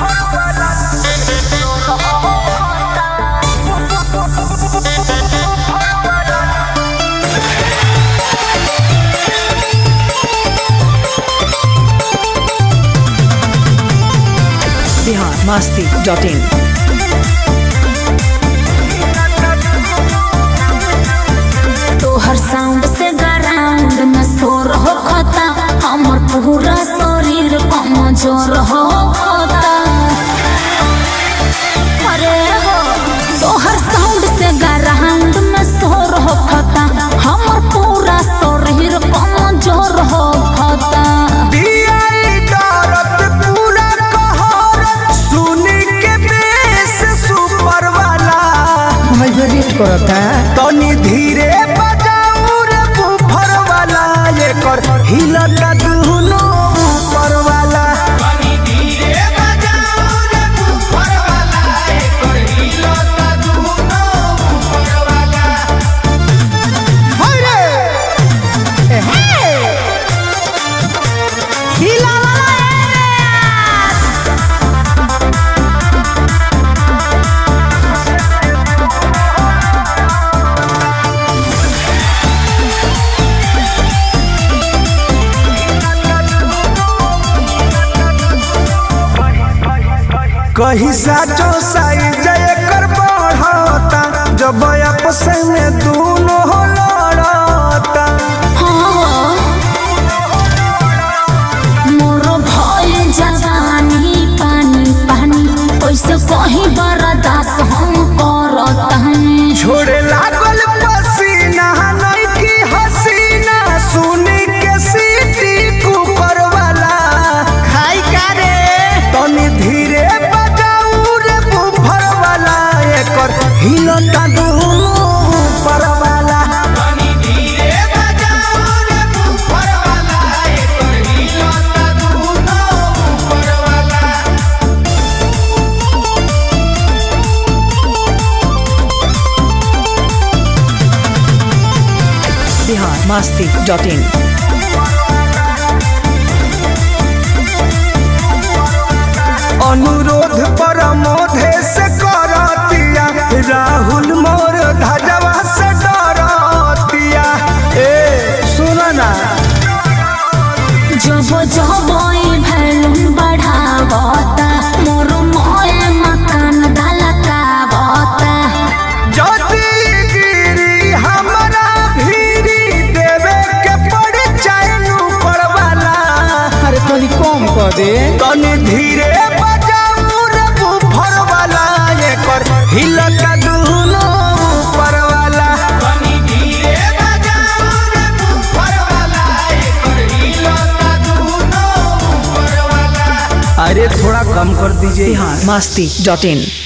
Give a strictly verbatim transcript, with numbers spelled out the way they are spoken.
Bihar Masti dot इन। तोहर sound से ground में शोर हो खाता, हमर पूरा शरीर कमजोर हो खाता। अरे हो तोहर साउंड से ग्राउंड में शोर हो खाता, हमर पूरा शरीर कमजोर हो खाता। करता तनी धीरे बजाऊ रे बुफर वाला, ये कर हिलता दुनो ऊपर वाला। तनी धीरे बजाऊ रे बुफर वाला, ये कर हिलता दुनो ऊपर वाला। हाय रे हे हिला कहीं साचो साइज एकर बढ़ता, जब आपस में दोनों लड़ता। मोर भइल जवानी पानी पानी, ओइसे कहीं बर्दाश्त हम करतानी। छोड़े लागल पसीना नहीं की हसीना, सुनी के सीटी कुकर वाला। हाय का रे तनी धीरे हिलता दुनो ऊपर वाला। तनी धीरे बजाऊ रे ऊपर वाला, एकर हिलता दुनो ऊपर वाला। Bihar Masti dot in. अनुरोध परमोधे से करतिया, राहुल मोर धजवा से डरतिया। ए सुनो ना जब जब भैलून बढ़ावता, मोर मोए मकान धलकावता। जदी गिरी हमरा भीरी, देवे के पड़ चाइनु परवाला। अरे तनी कम कर दे। तनी धीरे बजाऊ रे बुफर वाला, ये कर हिलता दुनो ऊपर वाला। तनी धीरे बजाऊ रे बुफर वाला, ये कर हिलता दुनो ऊपर वाला। अरे थोड़ा कम कर दीजिए। बिहार मस्ती डॉट इन।